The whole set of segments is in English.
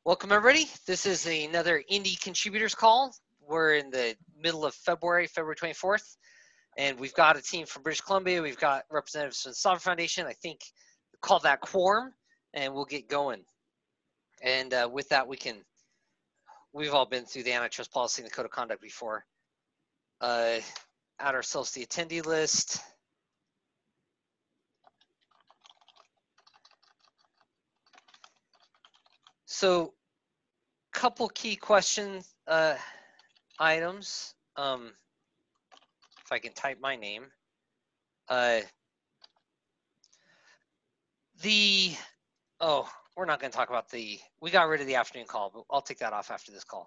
Welcome, everybody. This is another Indie Contributors Call. We're in the middle of February 24th, and we've got a team from British Columbia. We've got representatives from the Sovereign Foundation. I think call that quorum, and we'll get going. And with that, we've all been through the antitrust policy and the code of conduct before. Add ourselves to the attendee list. So, couple key questions, items. If I can type my name. We're not going to talk about we got rid of the afternoon call, but I'll take that off after this call.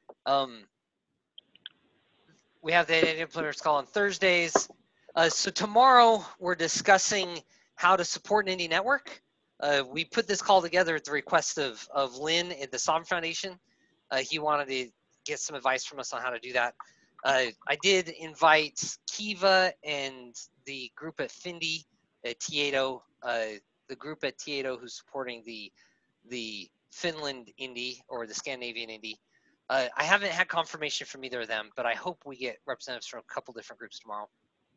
We have the Indie Implementers call on Thursdays. So tomorrow we're discussing how to support an indie network. We put this call together at the request of Lynn at the Sovereign Foundation. He wanted to get some advice from us on how to do that. I did invite Kiva and the group at Findy at Tieto, the group at Tieto who's supporting the Finland indie or the Scandinavian indie. I haven't had confirmation from either of them, but I hope we get representatives from a couple different groups tomorrow.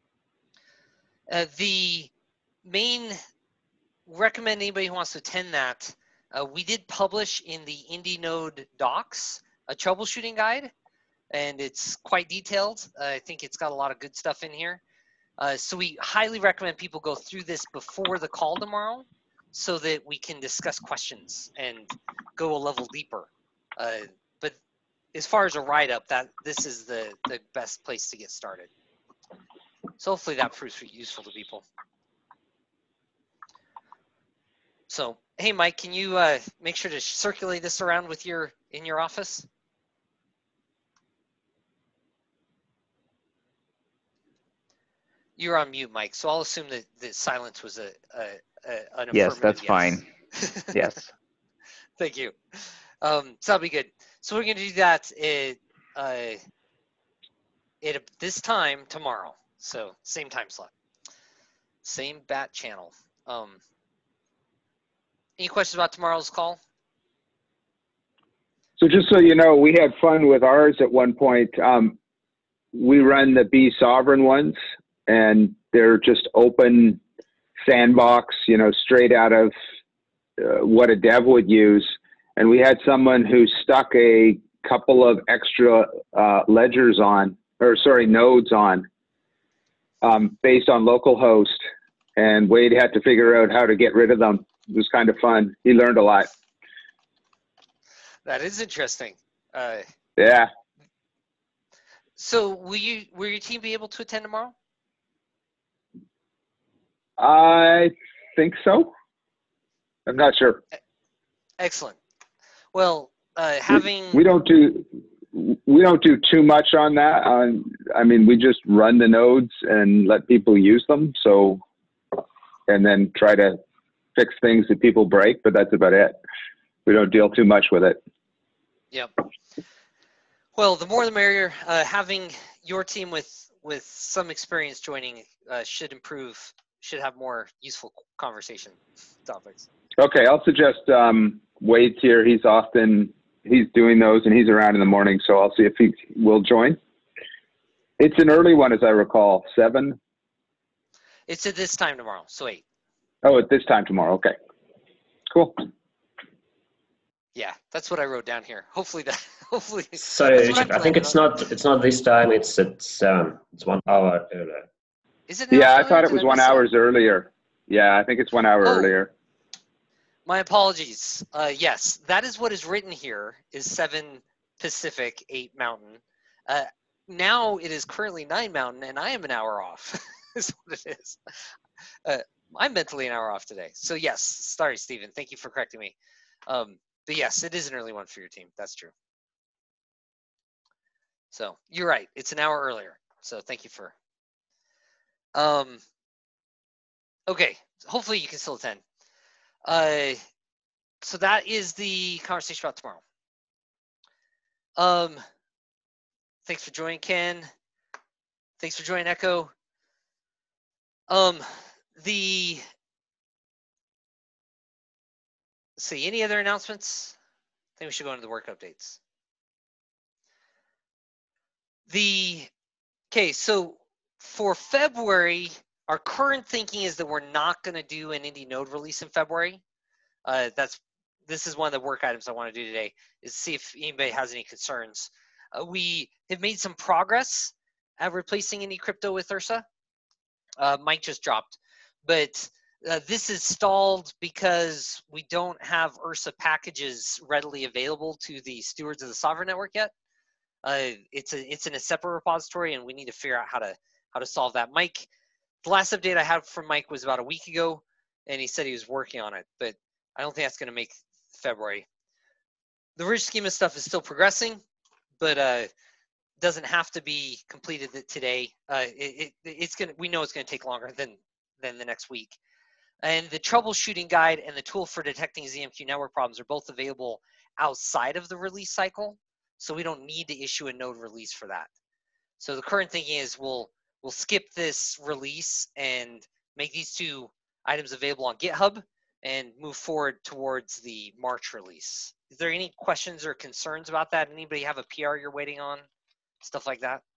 The main recommend anybody who wants to attend that. We did publish in the Indie Node docs a troubleshooting guide, and it's quite detailed. I think it's got a lot of good stuff in here. So we highly recommend people go through this before the call tomorrow so that we can discuss questions and go a level deeper. But as far as a write-up, this is the best place to get started. So hopefully that proves useful to people. So, hey, Mike, can you make sure to circulate this around in your office? You're on mute, Mike, so I'll assume that the silence was an affirmative yes. That's fine. Yes. Thank you. So that'll be good. So we're going to do that at this time tomorrow. So same time slot, same bat channel. Any questions about tomorrow's call? So just so you know, we had fun with ours at one point. We run the Be Sovereign ones, and they're just open sandbox, straight out of what a dev would use. And we had someone who stuck a couple of extra nodes on, based on localhost, and Wade had to figure out how to get rid of them. It was kind of fun. He learned a lot. That is interesting. Yeah. So will your team be able to attend tomorrow? I think so. I'm not sure. Excellent. Well, we don't do too much on that. I mean, we just run the nodes and let people use them. So, and then try to fix things that people break, but that's about it. We don't deal too much with it. Yep. Well, the more the merrier. Having your team with some experience joining should have more useful conversation topics. Okay, I'll suggest Wade's here. He's doing those, and he's around in the morning, so I'll see if he will join. It's an early one, as I recall, 7. It's at this time tomorrow, so 8. Oh, at this time tomorrow. Okay, cool. Yeah, that's what I wrote down here. Hopefully. So I think it's not this time. It's 1 hour earlier. Is it? Yeah, I thought it was 1 hour earlier. Yeah, I think it's 1 hour earlier. My apologies. Yes, that is what is written here. Is 7 Pacific, 8 Mountain. Now it is currently 9 Mountain, and I am an hour off. Is what it is. I'm mentally an hour off today. So yes, sorry, Stephen. Thank you for correcting me. But yes, it is an early one for your team. That's true. So you're right. It's an hour earlier. So thank you for. Okay. Hopefully you can still attend. So that is the conversation about tomorrow. Thanks for joining, Ken. Thanks for joining, Echo. Let's see, any other announcements? think we should go into the work updates. Okay, so for February, our current thinking is that we're not going to do an Indy node release in February. This is one of the work items I want to do today, is see if anybody has any concerns. We have made some progress at replacing Indy Crypto with Ursa. Mike just dropped, but this is stalled because we don't have Ursa packages readily available to the stewards of the Sovereign Network yet. It's in a separate repository, and we need to figure out how to solve that. Mike, the last update I had from Mike was about a week ago, and he said he was working on it, but I don't think that's going to make February. The Ridge schema stuff is still progressing, but doesn't have to be completed today. We know it's going to take longer than the next week. And the troubleshooting guide and the tool for detecting ZMQ network problems are both available outside of the release cycle, so we don't need to issue a node release for that. So the current thinking is we'll skip this release and make these two items available on GitHub and move forward towards the March release. Is there any questions or concerns about that? Anybody have a PR you're waiting on? Stuff like that?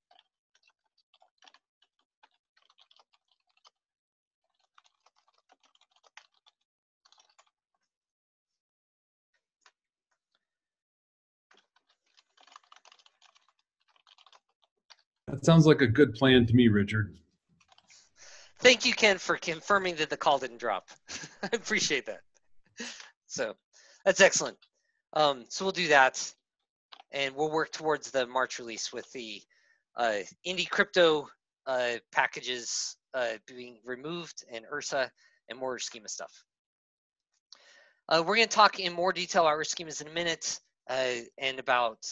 That sounds like a good plan to me, Richard. Thank you, Ken, for confirming that the call didn't drop. I appreciate that. So that's excellent. So we'll do that, and we'll work towards the March release with the Indy Crypto packages being removed, and Ursa and more schema stuff. We're going to talk in more detail about Ursa schemas in a minute, and about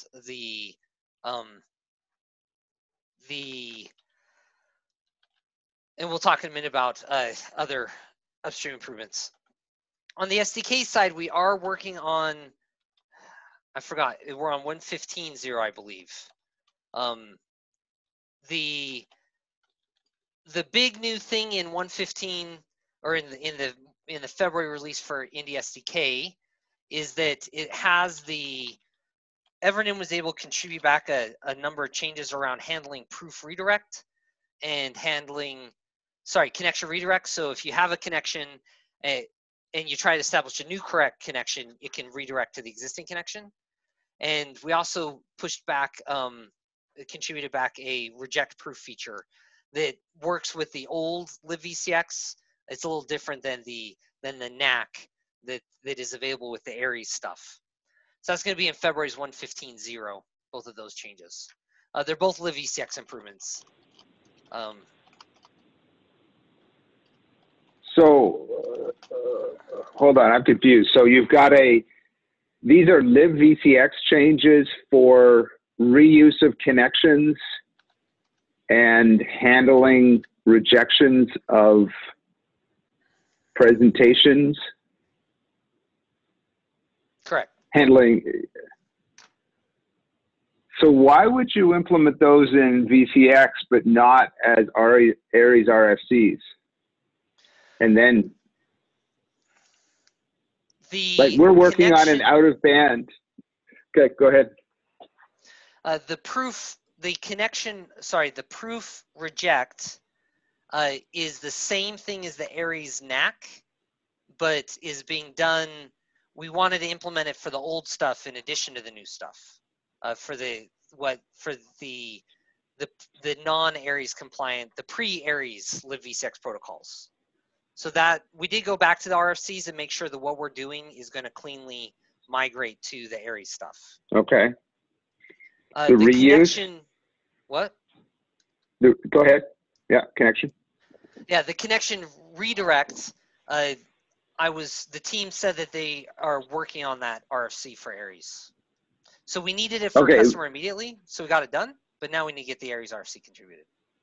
and we'll talk in a minute about other upstream improvements. On the SDK side, we are working on, I forgot, we're on 115.0, I believe. The big new thing in 115, or in the February release for Indy SDK, is that it has Evernym was able to contribute back a number of changes around handling proof redirect and connection redirect. So if you have a connection and you try to establish a new correct connection, it can redirect to the existing connection. And we also contributed back a reject proof feature that works with the old libVCX. It's a little different than the NAC that is available with the Aries stuff. So that's going to be in February's 115.0, both of those changes. They're both libVCX improvements. So hold on, I'm confused. So you've got these are libVCX changes for reuse of connections and handling rejections of presentations. Correct. Handling. So why would you implement those in VCX but not as Aries RFCs? And then, we're working on an out of band. Okay, go ahead. The proof reject is the same thing as the Aries NAC, but is being done. We wanted to implement it for the old stuff in addition to the new stuff, for the non-Aries compliant, the pre-Aries libVCX protocols. So that we did go back to the RFCs and make sure that what we're doing is going to cleanly migrate to the Aries stuff. Okay. The reuse. Connection, what? Go ahead. Yeah, connection. Yeah, the connection redirect. The team said that they are working on that RFC for Aries. So we needed it for customer immediately, so we got it done. But now we need to get the Aries RFC contributed.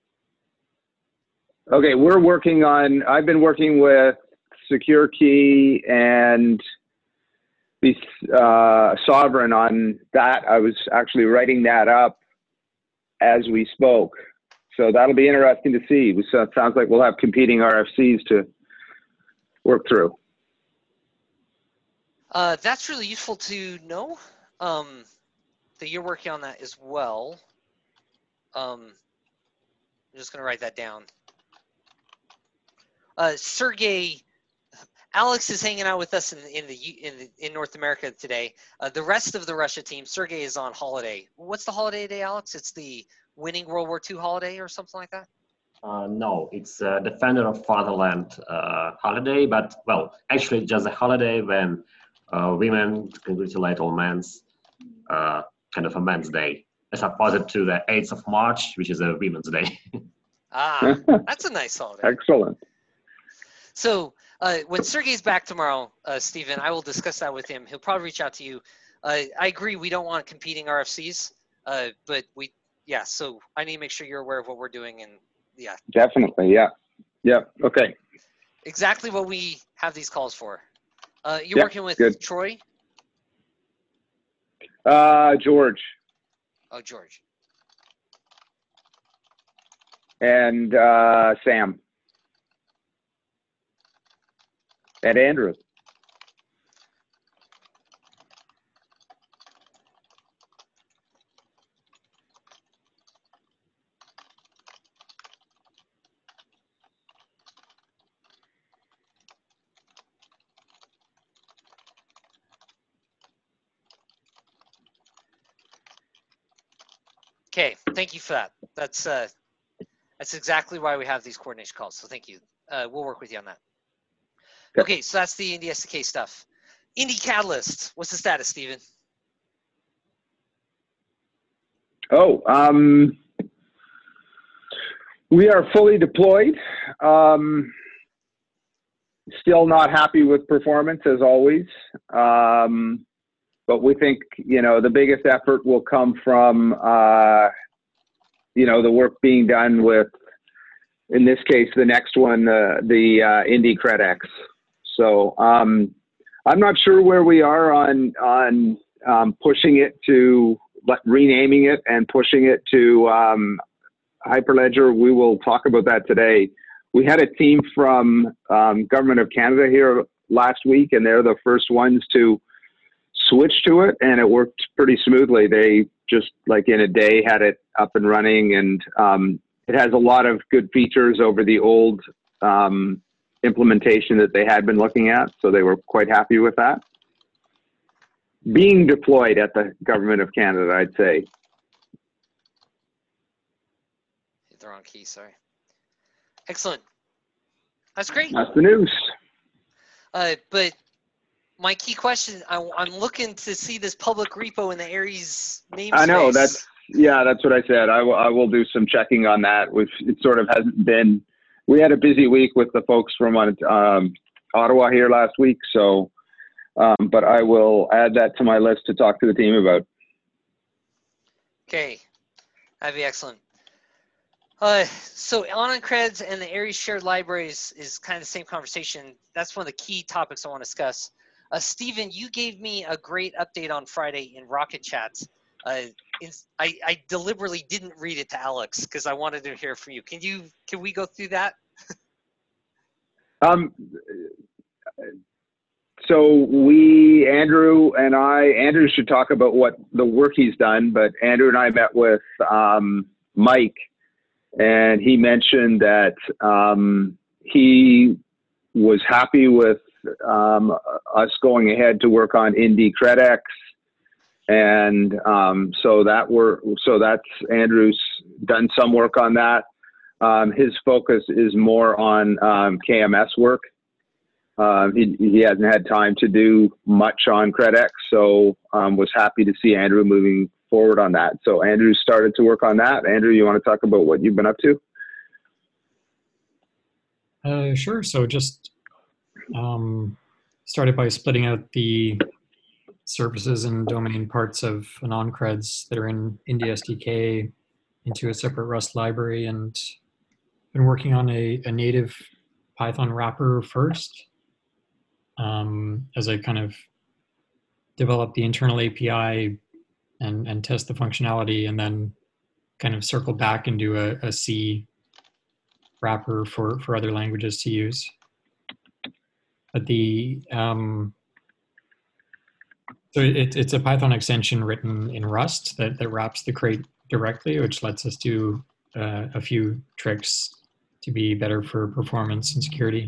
Okay, I've been working with Secure Key and the Sovereign on that. I was actually writing that up as we spoke. So that'll be interesting to see. So it sounds like we'll have competing RFCs to work through. That's really useful to know. that you're working on that as well. I'm just going to write that down. Sergey, Alex is hanging out with us in North America today. The rest of the Russia team, Sergey is on holiday. What's the holiday today, Alex? It's the winning World War II holiday or something like that? No, it's Defender of Fatherland holiday, but well, actually just a holiday when women congratulate all men's, kind of a men's day, as opposed to the 8th of March, which is a women's day. Ah, that's a nice holiday. Excellent. So when Sergey's back tomorrow, Stephen, I will discuss that with him. He'll probably reach out to you. I agree, we don't want competing RFCs, but so I need to make sure you're aware of what we're doing, and yeah. Definitely, yeah. Yep, okay. Exactly what we have these calls for. You're working with good. Troy? George. Oh, George. And Sam. And Andrew. Okay, thank you for that. That's exactly why we have these coordination calls. So thank you. We'll work with you on that. Okay, so that's the Indy SDK stuff. Indy Catalyst, what's the status, Stephen? Oh, we are fully deployed. Still not happy with performance as always. But we think, the biggest effort will come from, the work being done with, in this case, the next one, the Indy CredX. So I'm not sure where we are on pushing it to renaming it and pushing it to Hyperledger. We will talk about that today. We had a team from Government of Canada here last week, and they're the first ones to switch to it, and it worked pretty smoothly. They just in a day had it up and running, and it has a lot of good features over the old implementation that they had been looking at, so they were quite happy with that. Being deployed at the Government of Canada, I'd say. Hit the wrong key, sorry. Excellent. That's great. That's the news. But my key question, I'm looking to see this public repo in the Aries namespace. I know, that's what I said. I will do some checking on that. It sort of hasn't been, we had a busy week with the folks from Ottawa here last week, so, but I will add that to my list to talk to the team about. Okay, that'd be excellent. So OnCreds and the Aries shared libraries is kind of the same conversation. That's one of the key topics I want to discuss. Stephen, you gave me a great update on Friday in Rocket Chats. I deliberately didn't read it to Alex because I wanted to hear from you. Can we go through that? So Andrew should talk about what the work he's done, but Andrew and I met with Mike, and he mentioned that he was happy with us going ahead to work on Indy CredX, and so that's Andrew's done some work on that. His focus is more on KMS work. He hasn't had time to do much on CredX, so was happy to see Andrew moving forward on that. So Andrew started to work on that. Andrew, you want to talk about what you've been up to? Sure. So just started by splitting out the services and domain parts of OnCreds that are in Indy SDK into a separate Rust library, and been working on a native Python wrapper first as I kind of develop the internal API and test the functionality, and then kind of circle back and do a C wrapper for other languages to use. But the So it's a Python extension written in Rust that wraps the crate directly, which lets us do a few tricks to be better for performance and security.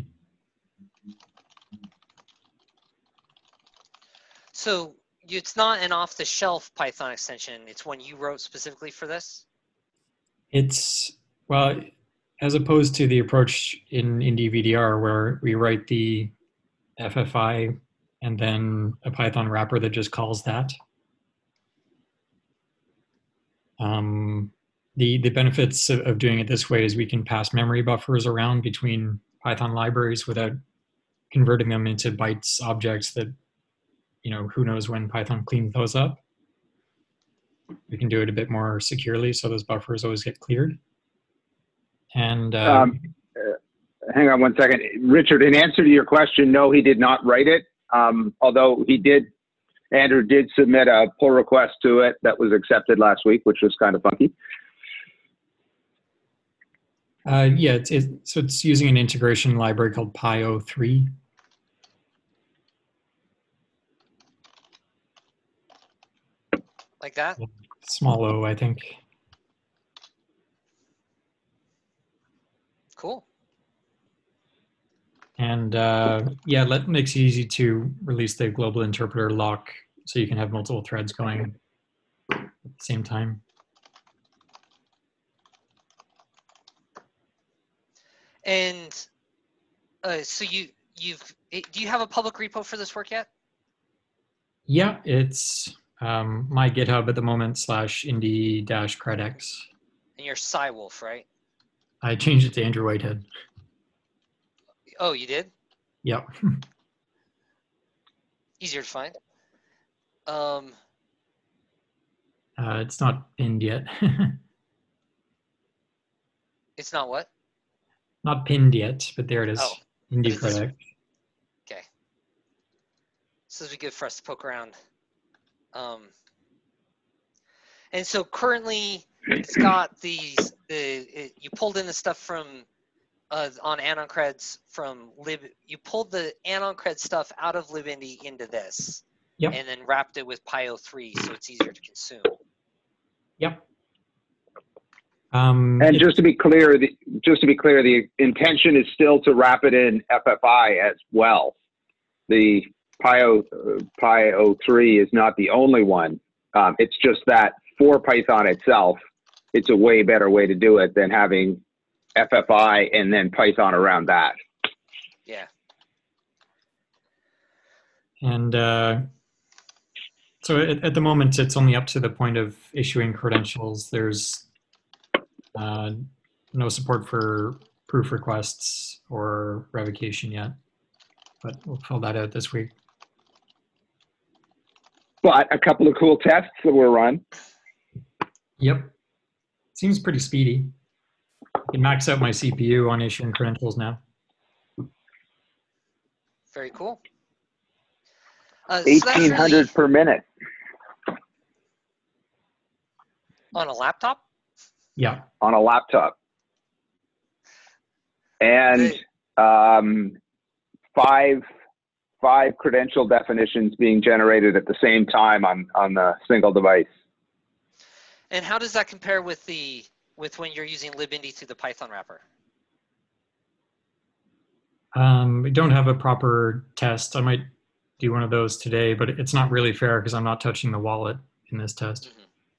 So it's not an off-the-shelf Python extension. It's one you wrote specifically for this? It's, well, as opposed to the approach in IndieVDR where we write the FFI and then a Python wrapper that just calls that. The benefits of doing it this way is we can pass memory buffers around between Python libraries without converting them into bytes objects that, you know, who knows when Python cleans those up. We can do it a bit more securely so those buffers always get cleared. And hang on one second. Richard, in answer to your question, no, he did not write it. Although Andrew did submit a pull request to it that was accepted last week, which was kind of funky. Yeah, so it's using an integration library called PyO3. Like that? Small o, I think. Cool. And yeah, that makes it easy to release the global interpreter lock so you can have multiple threads going at the same time. And so do you have a public repo for this work yet? Yeah, it's my GitHub at the moment /indie-credx. And you're Cywolf, right? I changed it to Andrew Whitehead. Oh, you did? Yep. Easier to find. It's not pinned yet. It's not what? Not pinned yet, but there it is. Oh, IndieCredX. Okay. So this would be good for us to poke around. And so currently it's got you pulled in the stuff from on AnonCreds from lib. You pulled the AnonCred stuff out of libindie into this, Yep. and then wrapped it with PyO3 so it's easier to consume. Yep. And just to be clear, the intention is still to wrap it in FFI as well. The PyO3 is not the only one. It's just that for Python itself, it's a way better way to do it than having FFI and then Python around that. Yeah. And so at the moment, it's only up to the point of issuing credentials. There's no support for proof requests or revocation yet, but we'll fill that out this week. But a couple of cool tests that were run. Yep. Seems pretty speedy. I can max out my CPU on issuing credentials now. Very cool. 1,800 per minute. On a laptop? Yeah. On a laptop. And five credential definitions being generated at the same time on the single device. And how does that compare with when you're using libindie through the Python wrapper? We don't have a proper test. I might do one of those today, but it's not really fair because I'm not touching the wallet in this test.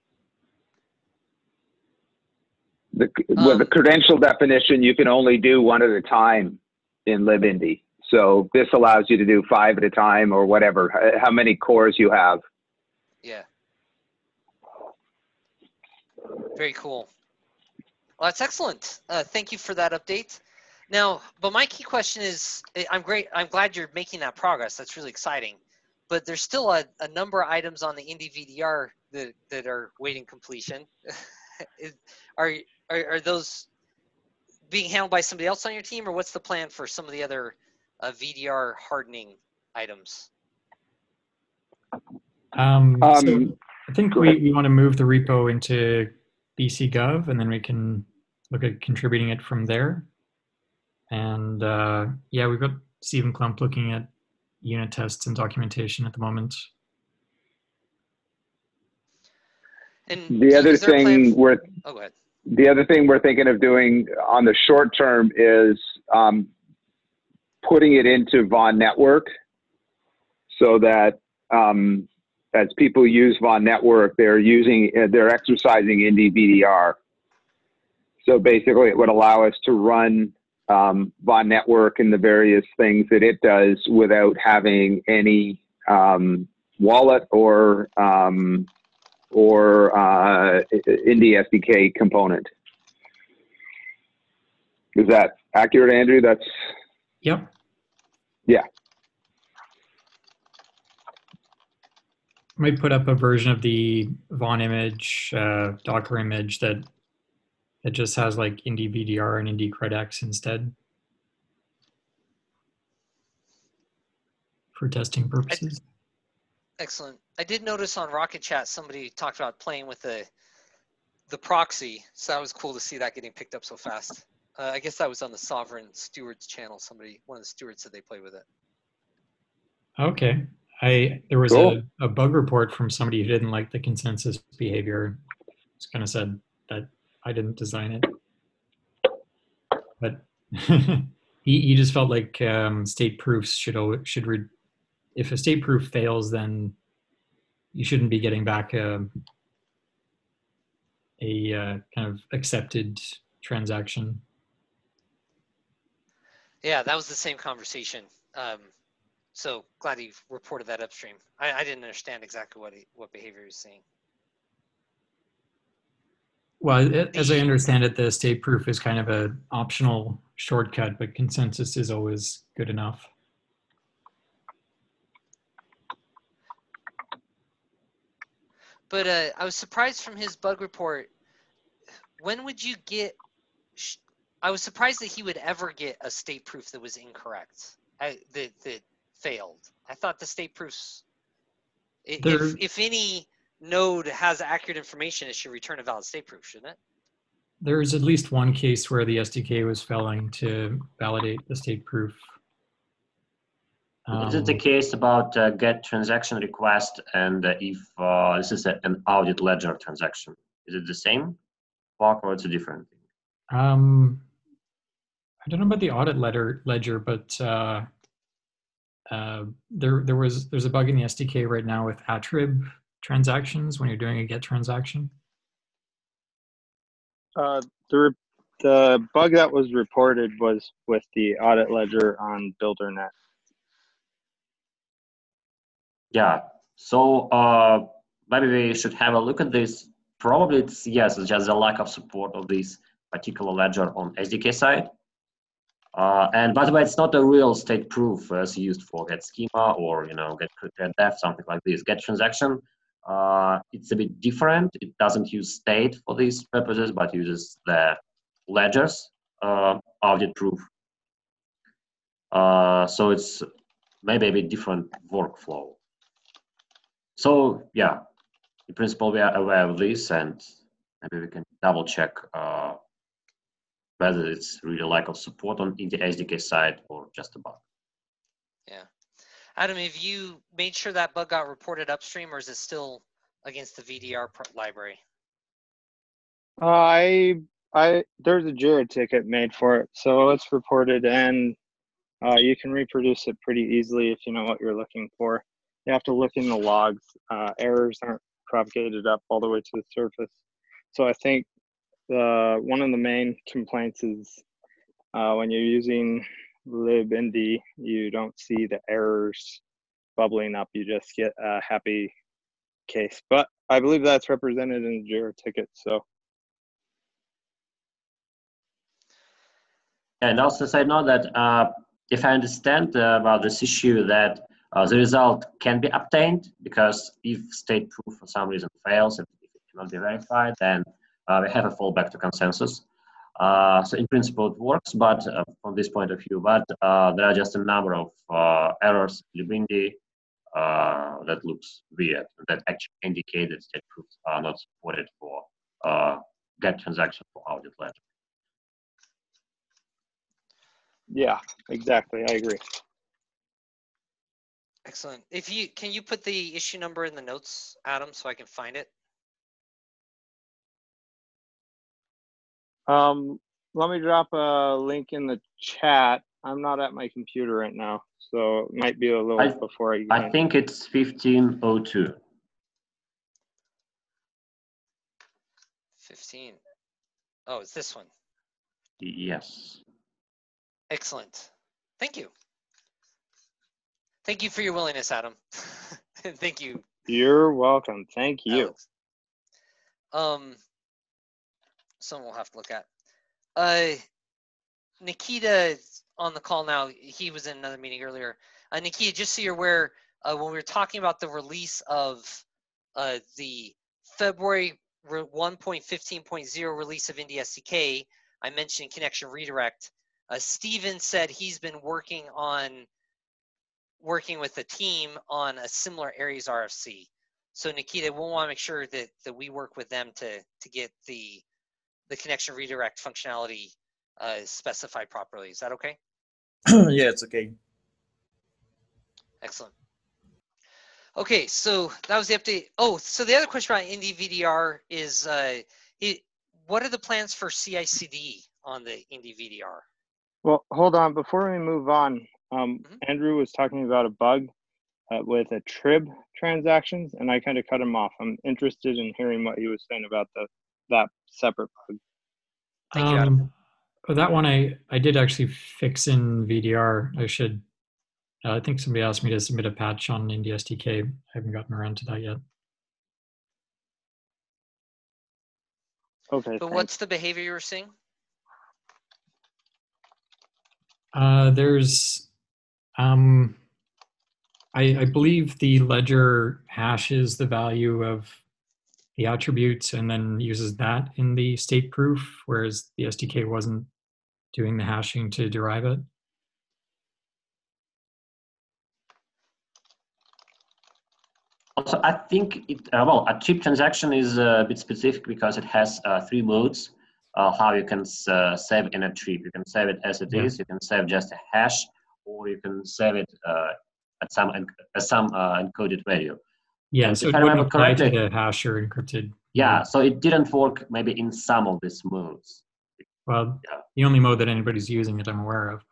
Mm-hmm. With the credential definition, you can only do one at a time in libindie. So this allows you to do 5 at a time or whatever, how many cores you have. Yeah. Very cool. Well, that's excellent. Thank you for that update. Now, but my key question is, I'm glad you're making that progress. That's really exciting. But there's still a number of items on the IndieVDR that are waiting completion. Are those being handled by somebody else on your team, or what's the plan for some of the other VDR hardening items? So I think we want to move the repo into BCGov, and then we can look at contributing it from there. And yeah, we've got Stephen Klump looking at unit tests and documentation at the moment. And The other is there a plan thing we're oh, go ahead. the other thing we're thinking of doing on the short term is putting it into Vaughn Network, so that as people use Vaughn Network, they're exercising Indy VDR. So basically, it would allow us to run Vaughn Network and the various things that it does without having any wallet or Indy SDK component. Is that accurate, Andrew? That's Yep. yeah. Might put up a version of the Vaughn image, Docker image that just has like Indy VDR and Indy CredX instead for testing purposes. Excellent. I did notice on Rocket Chat somebody talked about playing with the proxy, so that was cool to see that getting picked up so fast. I guess that was on the Sovereign Stewards channel. One of the stewards said they play with it. Okay. There was Cool. a bug report from somebody who didn't like the consensus behavior. It's kind of said that I didn't design it, but he just felt like state proofs should read. If a state proof fails, then you shouldn't be getting back a kind of accepted transaction. Yeah, that was the same conversation. So glad he reported that upstream. I didn't understand exactly what behavior he was seeing. Well, as I understand it, the state proof is kind of an optional shortcut, but consensus is always good enough. But I was surprised from his bug report. When would you get? I was surprised that he would ever get a state proof that was incorrect. That failed. I thought the state proofs, if any node has accurate information, it should return a valid state proof, shouldn't it? There's at least one case where the SDK was failing to validate the state proof. Is it the case about get transaction request and if this is an audit ledger transaction? Is it the same block or it's a different thing? I don't know about the audit ledger, but there's a bug in the SDK right now with attrib transactions when you're doing a get transaction. The bug that was reported was with the audit ledger on BuilderNet. Yeah, so maybe we should have a look at this. Probably it's just a lack of support of this particular ledger on SDK side. And by the way, it's not a real state proof as used for get schema or get def, something like this. Get transaction, it's a bit different. It doesn't use state for these purposes, but uses the ledgers audit proof. So it's maybe a bit different workflow. So yeah, in principle, we are aware of this, and maybe we can double check whether it's really lack of support on the SDK side or just a bug. Yeah. Adam, have you made sure that bug got reported upstream, or is it still against the VDR library? There's a Jira ticket made for it, so it's reported, and you can reproduce it pretty easily if you know what you're looking for. You have to look in the logs. Errors aren't propagated up all the way to the surface. So I think one of the main complaints is when you're using libindy, you don't see the errors bubbling up. You just get a happy case. But I believe that's represented in the Jira ticket. So. And also say now that if I understand about this issue, that the result can be obtained, because if state proof for some reason fails, if it cannot be verified, then we have a fallback to consensus. So in principle it works, but from this point of view, but there are just a number of errors in libindy that looks weird, that actually indicate that state proofs are not supported for get transaction for audit ledger. Yeah, exactly. I agree. Excellent. Can you put the issue number in the notes, Adam, so I can find it? Let me drop a link in the chat. I'm not at my computer right now, so it might be a little before I get I in. think it's 1502. 15. Oh, it's this one. Yes. Excellent. Thank you. Thank you for your willingness, Adam. Thank you. You're welcome. Thank you. Alex. Someone we'll have to look at. Nikita on the call now. He was in another meeting earlier. Nikita, just so you're aware, when we were talking about the release of the February 1.15.0 release of Indy SDK, I mentioned connection redirect. Steven said he's been working with the team on a similar Aries RFC. So Nikita, we'll want to make sure that we work with them to get the connection redirect functionality specified properly. Is that okay? Yeah, it's okay. Excellent. Okay, so that was the update. Oh, so the other question about Indy VDR is, what are the plans for CI/CD on the Indy VDR? Well, hold on. Before we move on, Andrew was talking about a bug with a trib transactions, and I kind of cut him off. I'm interested in hearing what he was saying about that separate bug. Thank you, Adam. That one I did actually fix in VDR. I think somebody asked me to submit a patch on Indy SDK. I haven't gotten around to that yet. Okay. But what's the behavior you were seeing? There's, I believe the ledger hashes the value of the attributes and then uses that in the state proof, whereas the SDK wasn't doing the hashing to derive it. Also, I think a chip transaction is a bit specific because it has 3 modes. How you can save in a trip. You can save it as it is. You can save just a hash, or you can save it at some encoded value. Yeah, and so if it I wouldn't remember apply to correctly, the hash or encrypted. yeah, so it didn't work maybe in some of these modes. Well, yeah. The only mode that anybody's using that I'm aware of.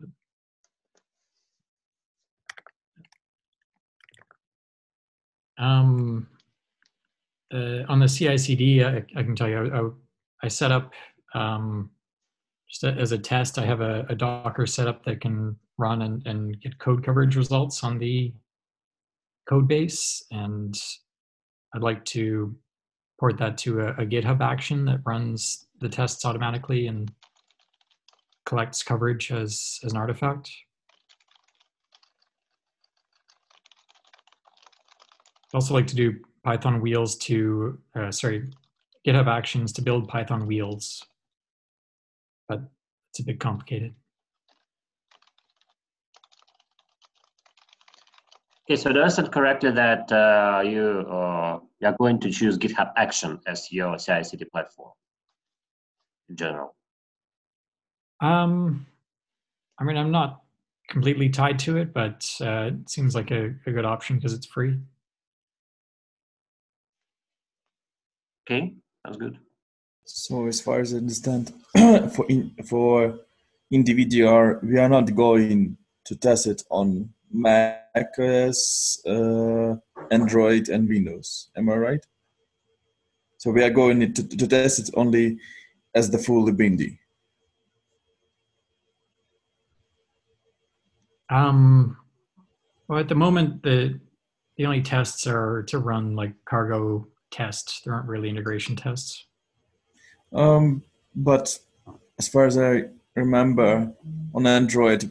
On the CI/CD, I can tell you, I set up just as a test. I have a Docker setup that can run and get code coverage results on the code base, and I'd like to port that to a GitHub action that runs the tests automatically and collects coverage as an artifact. I'd also like to do Python wheels to, GitHub actions to build Python wheels, but it's a bit complicated. Okay, so does it correctly that you're going to choose GitHub Action as your CI/CD platform in general? I mean, I'm not completely tied to it, but it seems like a good option because it's free. Okay, that's good. So as far as I understand, for Indy VDR, we are not going to test it on Mac OS, Android, and Windows. Am I right? So we are going to test it only as the full libindy. Well, at the moment, the only tests are to run like cargo tests. There aren't really integration tests. But as far as I remember, on Android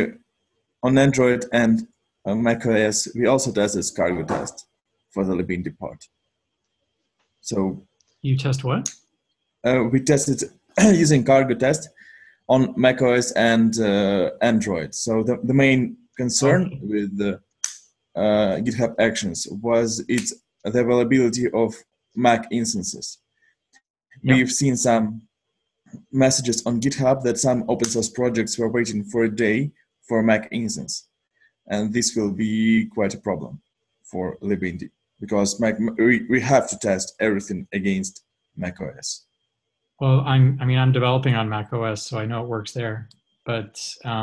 and macOS, we also tested cargo test for the libindy part. So you test what? We tested using cargo test on macOS and Android. So the main concern with the GitHub Actions was the availability of Mac instances. Yep. We've seen some messages on GitHub that some open source projects were waiting for a day for a Mac instance. And this will be quite a problem for libindy because we have to test everything against macOS. Well, I'm developing on Mac OS, so I know it works there. But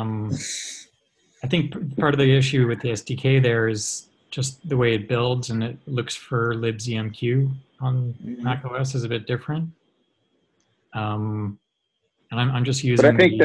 I think part of the issue with the SDK there is just the way it builds, and it looks for libzmq on Mac OS is a bit different. And I'm just using. But I think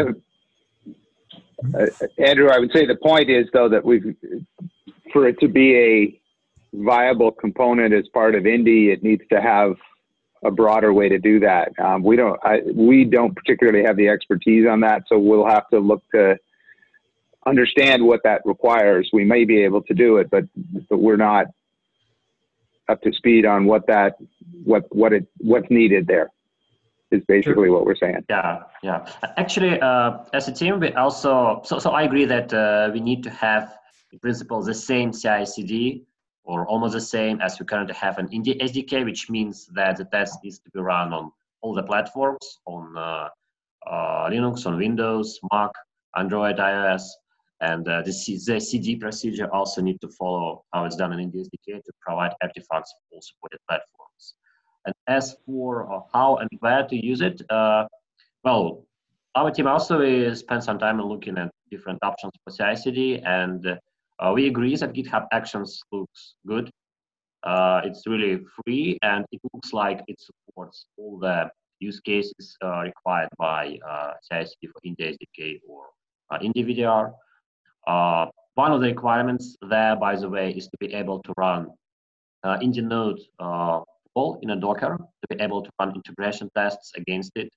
Andrew, I would say the point is though that for it to be a viable component as part of Indy, it needs to have a broader way to do that. We don't particularly have the expertise on that, so we'll have to look to understand what that requires. We may be able to do it, but we're not up to speed on what's needed there. Is basically what we're saying. Yeah. Actually, as a team, we also so I agree that we need to have, in principle, the same CI/CD or almost the same as we currently have an Indy SDK, which means that the test needs to be run on all the platforms, on Linux, on Windows, Mac, Android, iOS, and the CD procedure also need to follow how it's done in Indy SDK to provide artifacts for all supported platforms. And as for how and where to use it, well, our team also spent some time looking at different options for CI/CD, and we agree that GitHub Actions looks good. It's really free, and it looks like it supports all the use cases required by CI/CD for Indy SDK or Indy VDR. One of the requirements there, by the way, is to be able to run Indy node in a Docker, to be able to run integration tests against it.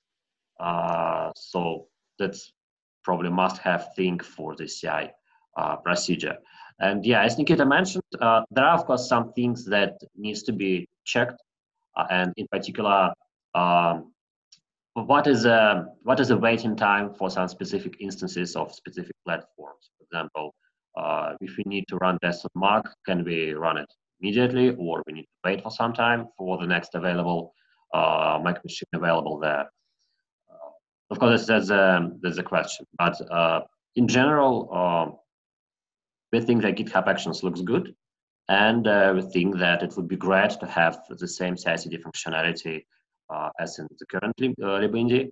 So that's probably must-have thing for the CI procedure. And yeah, as Nikita mentioned, there are of course some things that needs to be checked, and in particular, what is the waiting time for some specific instances of specific platforms? For example, if we need to run tests on Mac, can we run it immediately, or we need to wait for some time for the next available Mac machine available there? Of course, there's a question, but in general, we think that GitHub Actions looks good, and we think that it would be great to have the same CI/CD functionality as in the current libindy,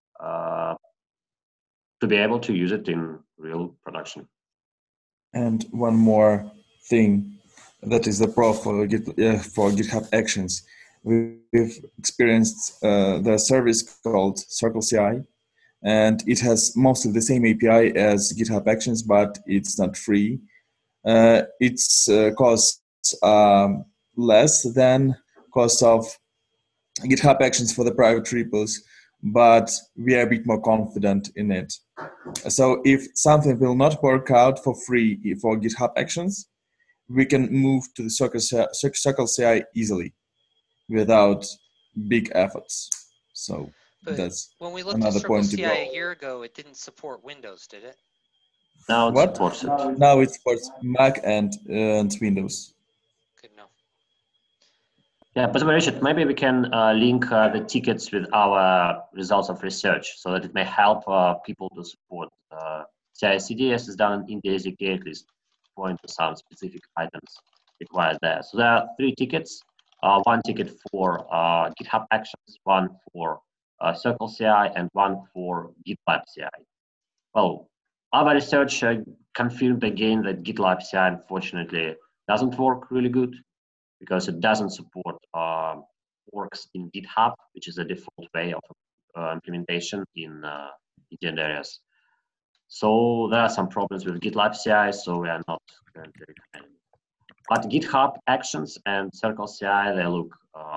to be able to use it in real production. And one more thing, that is the pro for GitHub Actions. We've experienced the service called CircleCI, and it has mostly the same API as GitHub Actions, but it's not free. Its costs less than cost of GitHub Actions for the private repos, but we are a bit more confident in it. So if something will not work out for free for GitHub Actions, we can move to the CircleCI easily without big efforts. So but that's when we looked another at point to CircleCI go. a year ago, it didn't support Windows, did it? Now it supports it. Now it supports Mac and Windows. Good to know. Yeah, but Richard, maybe we can link the tickets with our results of research so that it may help people to support CI/CD as is done in the SDK, at least point to some specific items required there. So there are 3 tickets, one ticket for GitHub Actions, one for CircleCI, and one for GitLab CI. Well, our research confirmed again that GitLab CI unfortunately doesn't work really good, because it doesn't support works in GitHub, which is a default way of implementation in different areas. So there are some problems with GitLab CI, so we are not currently recommending. But GitHub Actions and CircleCI, they look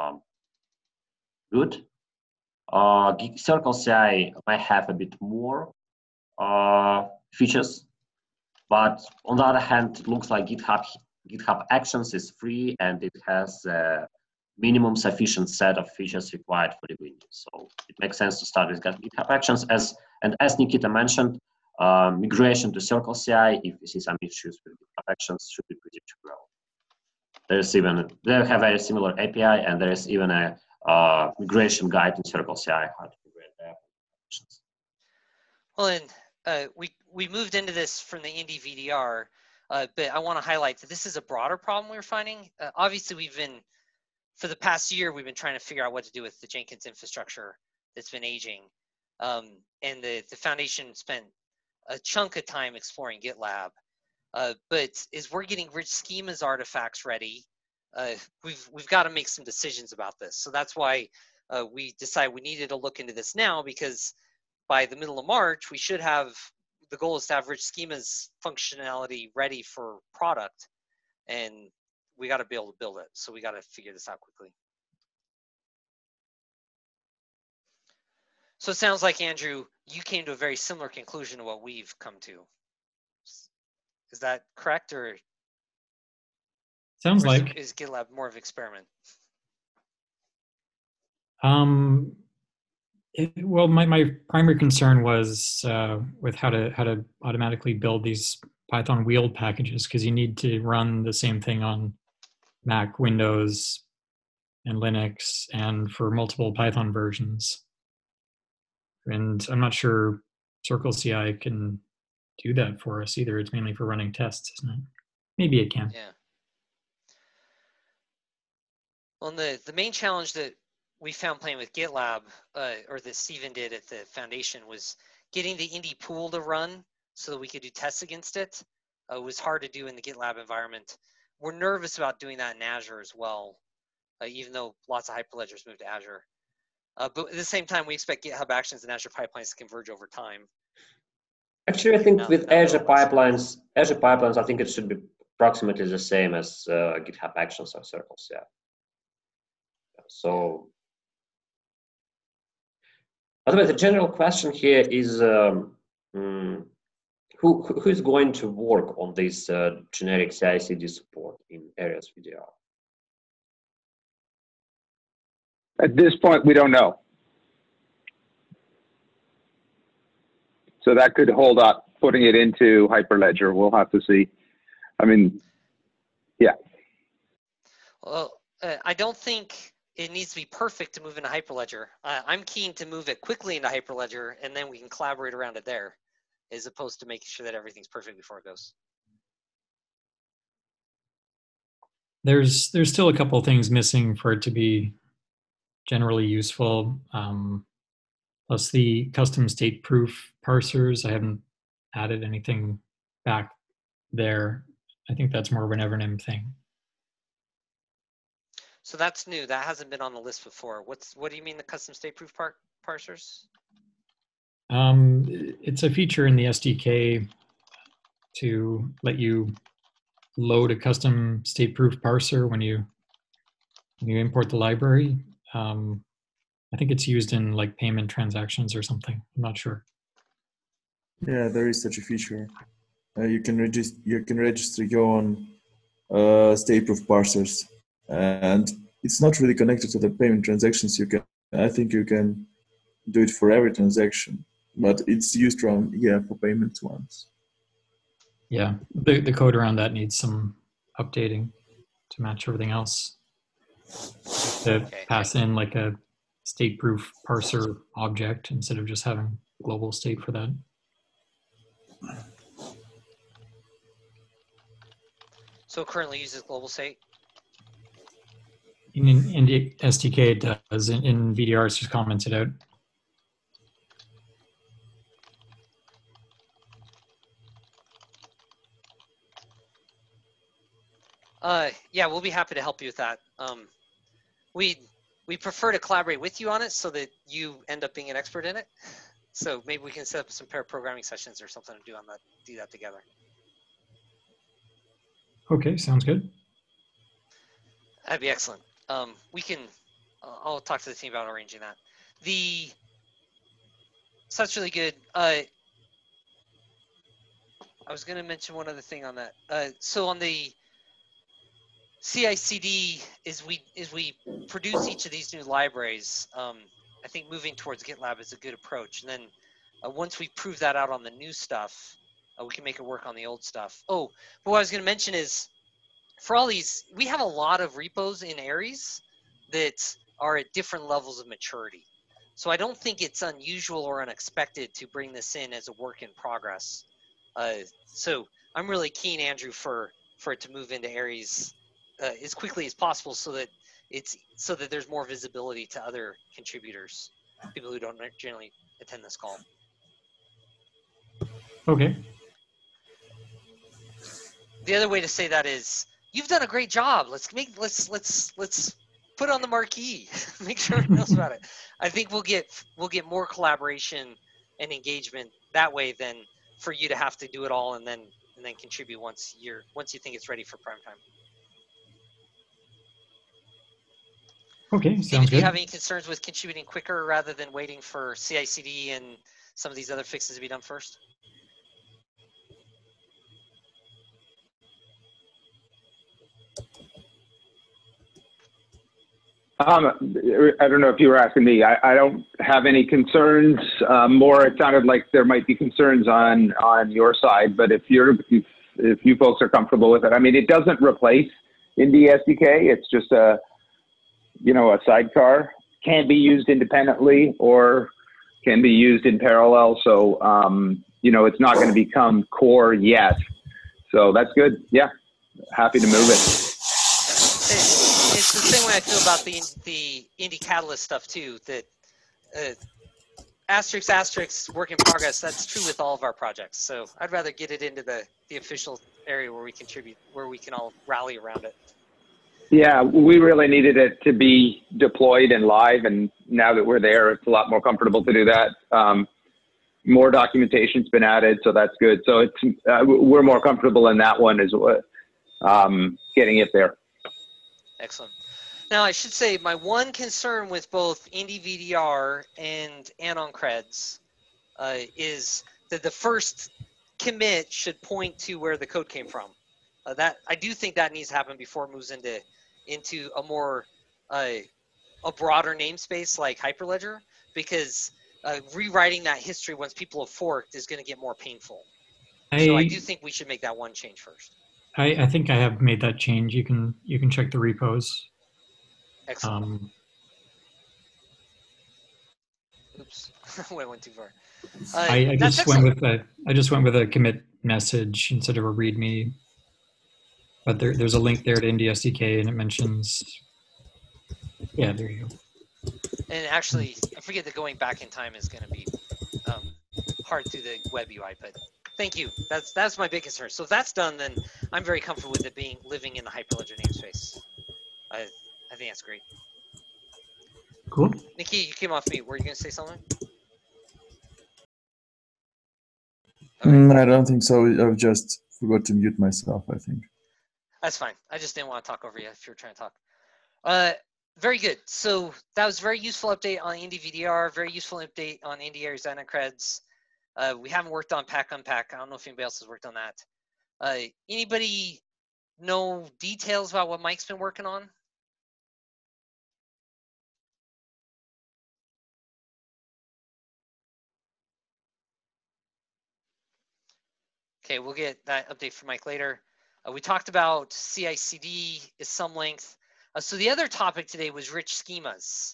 good. CircleCI might have a bit more features, but on the other hand, it looks like GitHub Actions is free, and it has a minimum sufficient set of features required for the Windows. So it makes sense to start with GitHub Actions. And as Nikita mentioned, migration to CircleCI, if you see some issues with GitHub Actions, should be pretty trivial. They have a very similar API, and there is even a migration guide in CircleCI how to migrate their actions. Well, and we moved into this from the Indy VDR. But I want to highlight that this is a broader problem we're finding. Obviously, for the past year, we've been trying to figure out what to do with the Jenkins infrastructure. that's been aging. And the foundation spent a chunk of time exploring GitLab. But as we're getting rich schemas artifacts ready, we've got to make some decisions about this. So that's why we decided we needed to look into this now, because by the middle of March, we should have, the goal is to have rich schemas functionality ready for product, and we got to be able to build it. So we got to figure this out quickly. So it sounds like, Andrew, you came to a very similar conclusion to what we've come to. Is that correct, or Sounds like. Is GitLab more of an experiment? Well, my primary concern was with how to automatically build these Python wheeled packages, because you need to run the same thing on Mac, Windows, and Linux, and for multiple Python versions. And I'm not sure CircleCI can do that for us either. It's mainly for running tests, isn't it? Maybe it can. Yeah. Well, the main challenge that we found playing with GitLab, or that Stephen did at the foundation, was getting the Indy pool to run so that we could do tests against it. It was hard to do in the GitLab environment. We're nervous about doing that in Azure as well, even though lots of Hyperledgers moved to Azure. But at the same time, we expect GitHub Actions and Azure Pipelines to converge over time. Actually, I think with Azure Pipelines, I think it should be approximately the same as GitHub Actions or Circles. Yeah. So, otherwise, the general question here is who is going to work on this generic CI/CD support in Aries VDR? At this point, we don't know. So that could hold up putting it into Hyperledger. We'll have to see. I mean, yeah. Well, I don't think it needs to be perfect to move into Hyperledger. I'm keen to move it quickly into Hyperledger, and then we can collaborate around it there, as opposed to making sure that everything's perfect before it goes. There's still a couple of things missing for it to be generally useful. Plus the custom state proof parsers, I haven't added anything back there. I think that's more of an Evernym thing. So that's new. That hasn't been on the list before. What do you mean the custom state proof parsers? It's a feature in the SDK to let you load a custom state proof parser when you import the library. I think it's used in like payment transactions or something. I'm not sure. Yeah, there is such a feature. You can register your own state proof parsers, and it's not really connected to the payment transactions. I think you can do it for every transaction, but it's used for payment ones. Yeah, the code around that needs some updating to match everything else. To pass in like a state proof parser object instead of just having global state for that. So it currently uses global state? In the SDK it does. In VDR it's just commented out. Yeah, we'll be happy to help you with that. We prefer to collaborate with you on it so that you end up being an expert in it. So maybe we can set up some pair programming sessions or something to do that together. Okay, sounds good. That'd be excellent. I'll talk to the team about arranging that. So that's really good. I was going to mention one other thing on that. So on the CI/CD, as we produce each of these new libraries, I think moving towards GitLab is a good approach. And then once we prove that out on the new stuff, we can make it work on the old stuff. Oh, but what I was going to mention is, for all these, we have a lot of repos in Aries that are at different levels of maturity. So I don't think it's unusual or unexpected to bring this in as a work in progress. So I'm really keen, Andrew, for it to move into Aries as quickly as possible, so that there's more visibility to other contributors. people who don't generally attend this call. Okay. The other way to say that is, you've done a great job. Let's put it on the marquee. Make sure everyone knows about it. I think we'll get more collaboration and engagement that way than for you to have to do it all and then contribute once you think it's ready for prime time. Okay, Steve, sounds do you good. have any concerns with contributing quicker rather than waiting for CI/CD and some of these other fixes to be done first? I don't know if you were asking me. I don't have any concerns. More, it sounded like there might be concerns on your side, but if you folks are comfortable with it, I mean, it doesn't replace Indy SDK. It's just a sidecar. Can be used independently or can be used in parallel. So, it's not going to become core yet. So that's good. Yeah, happy to move it. It's the same way I feel about the Indy Catalyst stuff too. That asterisk work in progress. That's true with all of our projects. So I'd rather get it into the official area where we contribute, where we can all rally around it. Yeah, we really needed it to be deployed and live, and now that we're there, it's a lot more comfortable to do that. More documentation's been added, so that's good. So we're more comfortable in that one as well, getting it there. Excellent. Now, I should say my one concern with both Indy VDR and OnCreds is that the first commit should point to where the code came from. That I do think that needs to happen before it moves into a more a broader namespace like Hyperledger, because rewriting that history once people have forked is going to get more painful. So I do think we should make that one change first. I think I have made that change. You can check the repos. Excellent. Oops, went too far. I just went with a commit message instead of a README. But there's a link there to Indy SDK, and it mentions. Yeah, there you go. And actually, I forget that going back in time is going to be hard through the web UI, but thank you. That's my big concern. So if that's done, then I'm very comfortable with it living in the Hyperledger namespace. I think that's great. Cool. Nikki, you came off mute. Were you going to say something? I don't think so. I just forgot to mute myself, I think. That's fine. I just didn't want to talk over you if you were trying to talk. Very good. So that was a very useful update on Indy VDR, very useful update on Indy Arizona Creds. We haven't worked on Pack Unpack. I don't know if anybody else has worked on that. Anybody know details about what Mike's been working on? Okay, we'll get that update from Mike later. We talked about CI/CD is some length. So the other topic today was rich schemas.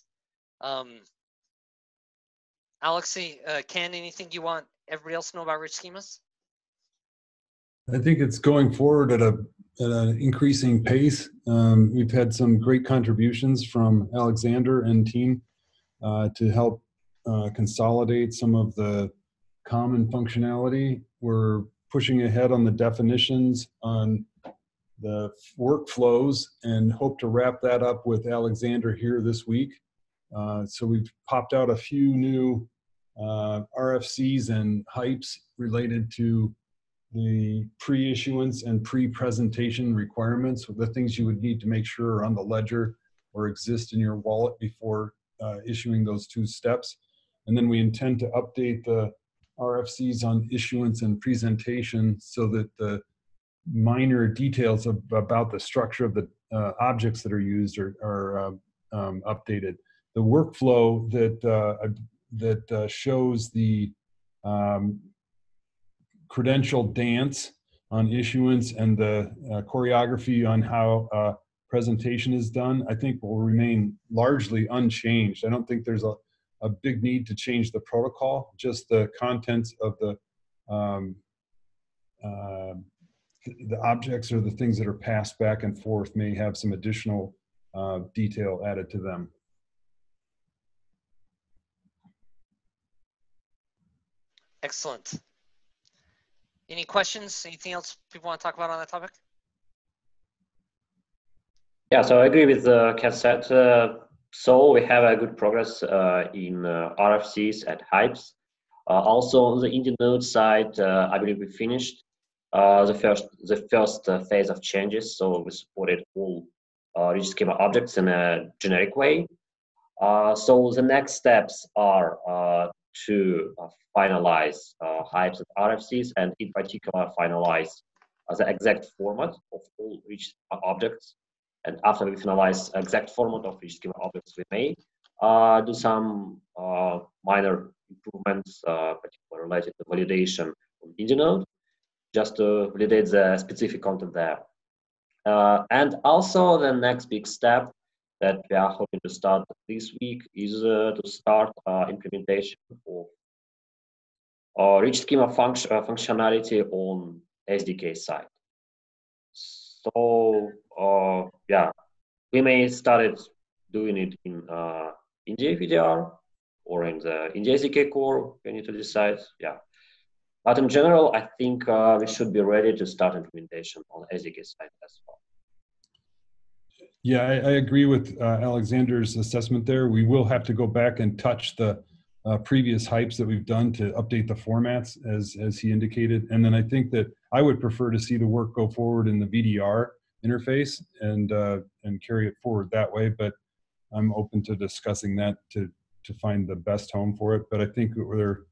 Alex, Ken, anything you want everybody else to know about rich schemas? I think it's going forward at an increasing pace. We've had some great contributions from Alexander and team to help consolidate some of the common functionality. We're pushing ahead on the definitions, on the workflows, and hope to wrap that up with Alexander here this week. So we've popped out a few new RFCs and hypes related to the pre-issuance and pre-presentation requirements, the things you would need to make sure are on the ledger or exist in your wallet before issuing those two steps. And then we intend to update the RFCs on issuance and presentation so that the minor details about the structure of the objects that are used are updated. The workflow that shows the credential dance on issuance and the choreography on how presentation is done, I think will remain largely unchanged. I don't think there's a big need to change the protocol, just the contents of the objects or the things that are passed back and forth may have some additional detail added to them. Excellent. Any questions? Anything else people want to talk about on that topic? Yeah, so I agree with Kat said. So we have a good progress in RFCs at Hypes. Also on the Indie Node side, I believe we finished the first phase of changes. So we supported all rich schema objects in a generic way. So the next steps are to finalize Hypes and RFCs, and in particular finalize the exact format of all rich objects. And after we finalize exact format of each schema objects, we may do some minor improvements, particularly related to validation of Indie Node, just to validate the specific content there. And also the next big step that we are hoping to start this week is to start implementation of rich schema functionality on SDK side. So yeah, we may start doing it in JVDR or in the SDK core. We need to decide. Yeah, but in general, I think we should be ready to start implementation on SDK side as well. Yeah, I agree with Alexander's assessment there. We will have to go back and touch the previous Hypes that we've done to update the formats as he indicated. And then I think that I would prefer to see the work go forward in the VDR interface and carry it forward that way. But I'm open to discussing that to find the best home for it. But I think we're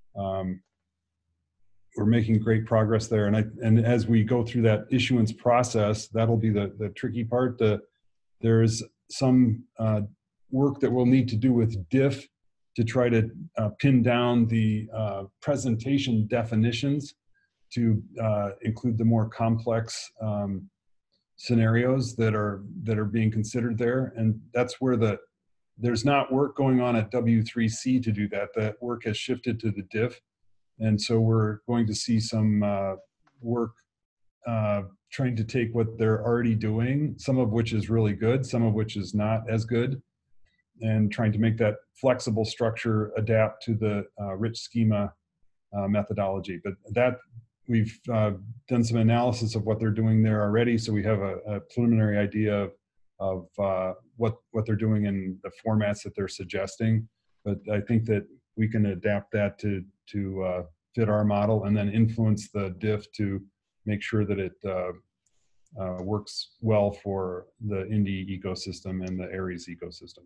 making great progress there. And as we go through that issuance process, that'll be the tricky part. There's some work that we'll need to do with diff to try to pin down the presentation definitions to include the more complex scenarios that are being considered there. And that's where there's not work going on at W3C to do that. That work has shifted to the diff. And so we're going to see some work trying to take what they're already doing, some of which is really good, some of which is not as good, and trying to make that flexible structure adapt to the rich schema methodology. But that we've done some analysis of what they're doing there already, so we have a preliminary idea of what they're doing in the formats that they're suggesting. But I think that we can adapt that to fit our model and then influence the diff to make sure that it works well for the Indie ecosystem and the Aries ecosystem.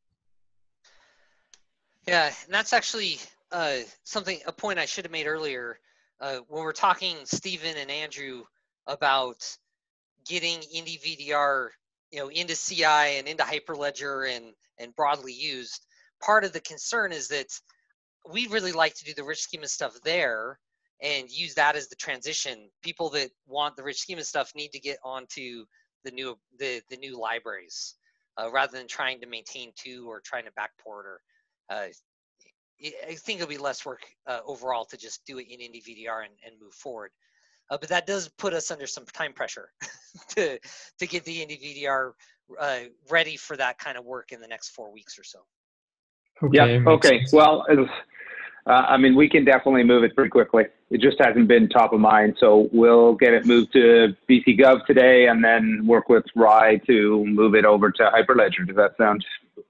Yeah, and that's actually a point I should have made earlier when we're talking, Stephen and Andrew, about getting Indie VDR, into CI and into Hyperledger and broadly used. Part of the concern is that we really like to do the rich schema stuff there and use that as the transition. People that want the rich schema stuff need to get onto the new libraries rather than trying to maintain two or trying to backport or. I think it'll be less work overall to just do it in Indie VDR and move forward. But that does put us under some time pressure to get the Indie VDR ready for that kind of work in the next 4 weeks or so. Okay. Yeah. Okay. Sense. Well, I mean, we can definitely move it pretty quickly. It just hasn't been top of mind, so we'll get it moved to BC Gov today, and then work with Rye to move it over to Hyperledger. Does that sound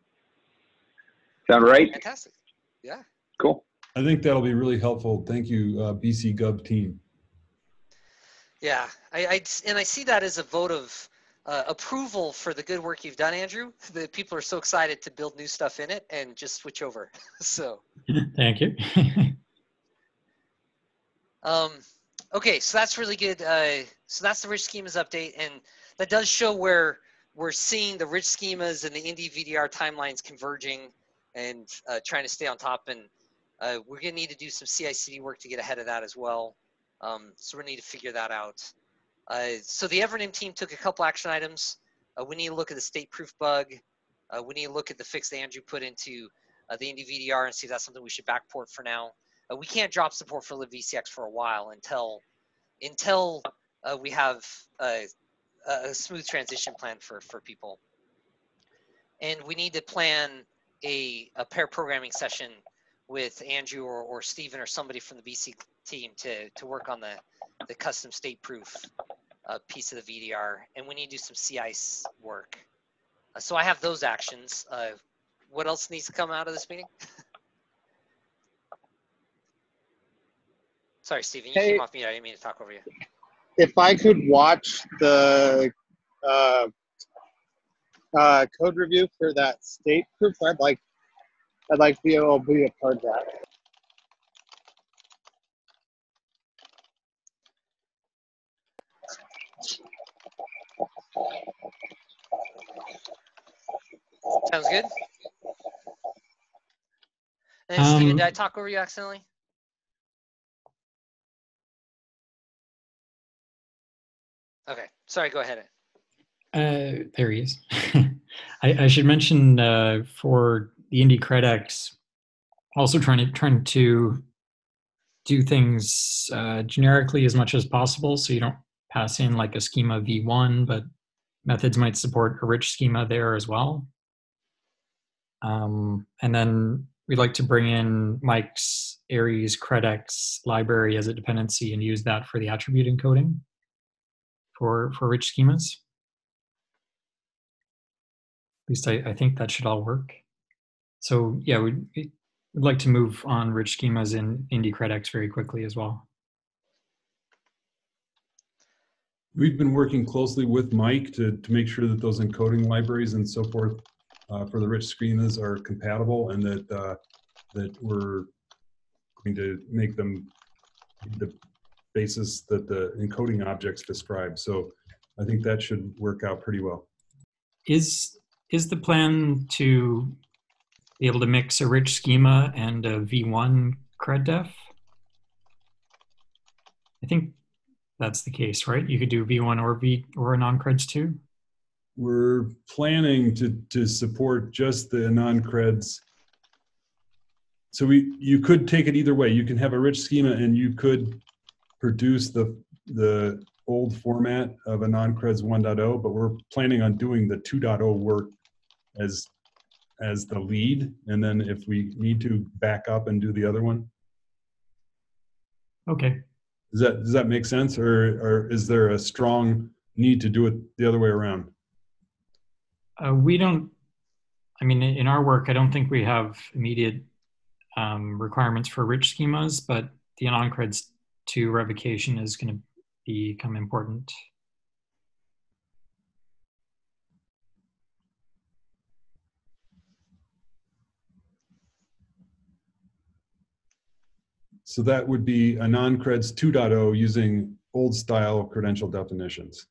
right? Fantastic. Yeah. Cool. I think that'll be really helpful. Thank you, BC Gov team. Yeah, I see that as a vote of approval for the good work you've done, Andrew. The people are so excited to build new stuff in it and just switch over. So. Thank you. Okay, so that's really good. So that's the rich schemas update, and that does show where we're seeing the rich schemas and the Indie VDR timelines converging and trying to stay on top. And we're going to need to do some CI/CD work to get ahead of that as well. So we need to figure that out. So the Evernym team took a couple action items. We need to look at the state proof bug. We need to look at the fix that Andrew put into the Indie VDR and see if that's something we should backport for now. We can't drop support for libVCX for a while until we have a smooth transition plan for people. And we need to plan a pair programming session with Andrew or Steven or somebody from the BC team to work on the custom state proof piece of the VDR, and we need to do some CI work. So I have those actions. What else needs to come out of this meeting? Sorry, Steven, you came off mute. I didn't mean to talk over you. If I could watch the code review for that state proof, I'd like to be able to be a part of that. Sounds good. And Steven, did I talk over you accidentally? Okay, sorry, go ahead. There he is. I should mention for the Indy CredX, also trying to do things generically as much as possible, so you don't pass in like a schema v1, but methods might support a rich schema there as well. And then we'd like to bring in Mike's Aries CredX library as a dependency and use that for the attribute encoding for rich schemas. At least I think that should all work. So yeah, we'd like to move on rich schemas in Indy CredX very quickly as well. We've been working closely with Mike to make sure that those encoding libraries and so forth for the rich schemas are compatible, and that we're going to make them the basis that the encoding objects describe. So I think that should work out pretty well. Is the plan to be able to mix a rich schema and a V1 CredDef? I think that's the case, right? You could do V1 or non-creds too? We're planning to support just the non-creds. So you could take it either way. You can have a rich schema and you could produce the old format of a non-creds 1.0, but we're planning on doing the 2.0 work as the lead, and then if we need to back up and do the other one. Okay. Does that make sense, or is there a strong need to do it the other way around? We don't, I mean, in our work, I don't think we have immediate requirements for rich schemas, but the non-creds 2 revocation is going to become important. So that would be a non-creds 2.0 using old style credential definitions.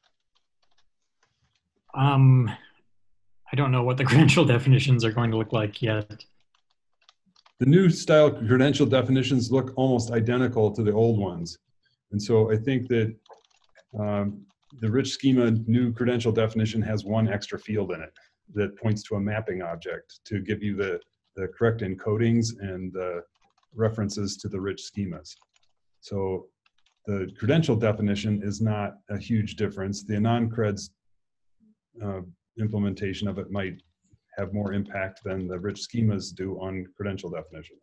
I don't know what the credential definitions are going to look like yet. The new style credential definitions look almost identical to the old ones. And so I think that the rich schema new credential definition has one extra field in it that points to a mapping object to give you the correct encodings and the references to the rich schemas. So the credential definition is not a huge difference. The non-creds implementation of it might have more impact than the rich schemas do on credential definitions.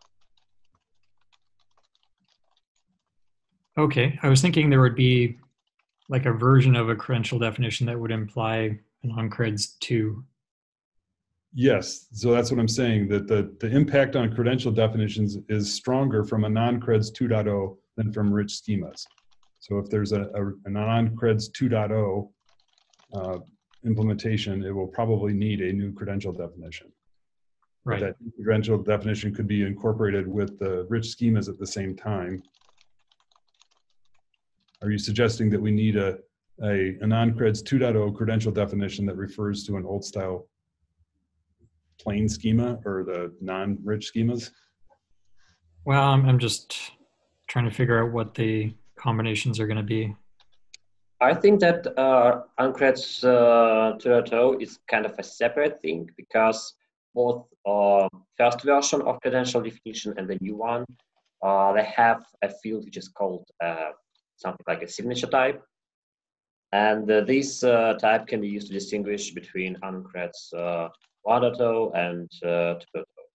Okay, I was thinking there would be like a version of a credential definition that would imply non-creds 2. Yes, so that's what I'm saying, that the impact on credential definitions is stronger from a non-creds 2.0 than from rich schemas. So if there's a non-creds 2.0 implementation, it will probably need a new credential definition. Right. But that credential definition could be incorporated with the rich schemas at the same time. Are you suggesting that we need a non-creds 2.0 credential definition that refers to an old style plain schema or the non-rich schemas? Well, I'm just trying to figure out what the combinations are going to be. I think that non-creds 2.0 is kind of a separate thing, because both first version of credential definition and the new one, they have a field which is called something like a signature type. And this type can be used to distinguish between non-creds 1.0 and 2.0.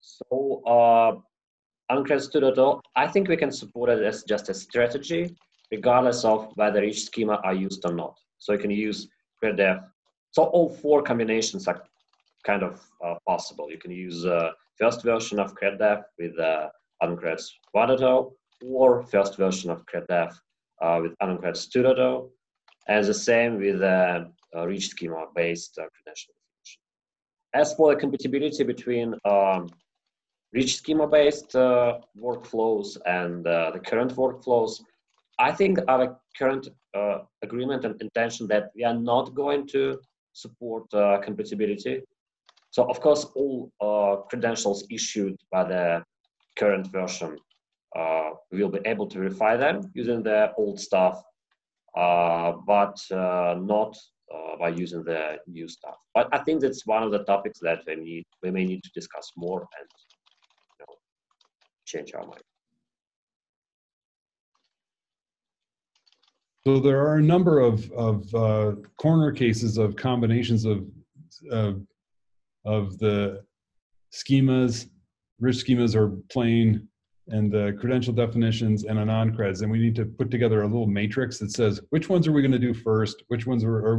So Uncreds 2.0, I think we can support it as just a strategy, regardless of whether each schema are used or not. So you can use CredDev. So all four combinations are kind of possible. You can use first version of CredDev with Uncreds 1.0, or first version of CredDev with Uncreds 2.0, and the same with rich schema-based credential definition. As for the compatibility between rich schema-based workflows and the current workflows, I think our current agreement and intention that we are not going to support compatibility. So of course, all credentials issued by the current version will be able to verify them using the old stuff, but not by using the new stuff. But I think that's one of the topics that we may need to discuss more and change our mind. So there are a number of corner cases of combinations of the schemas, rich schemas or plain, and the credential definitions and a non-creds. And we need to put together a little matrix that says, which ones are we going to do first? Which ones are